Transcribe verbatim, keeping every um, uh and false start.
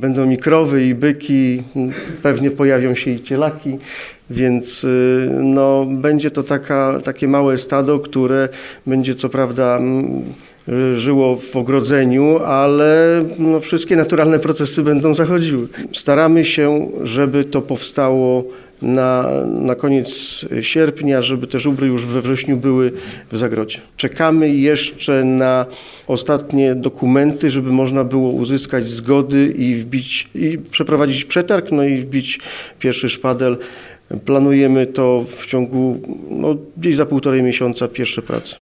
Będą i krowy, i byki, pewnie pojawią się i cielaki, więc no, będzie to taka, takie małe stado, które będzie co prawda żyło w ogrodzeniu, ale no, wszystkie naturalne procesy będą zachodziły. Staramy się, żeby to powstało na, na koniec sierpnia, żeby te żubry już we wrześniu były w zagrodzie. Czekamy jeszcze na ostatnie dokumenty, żeby można było uzyskać zgody i wbić, i przeprowadzić przetarg, no i wbić pierwszy szpadel. Planujemy to w ciągu no, gdzieś za półtorej miesiąca pierwsze prace.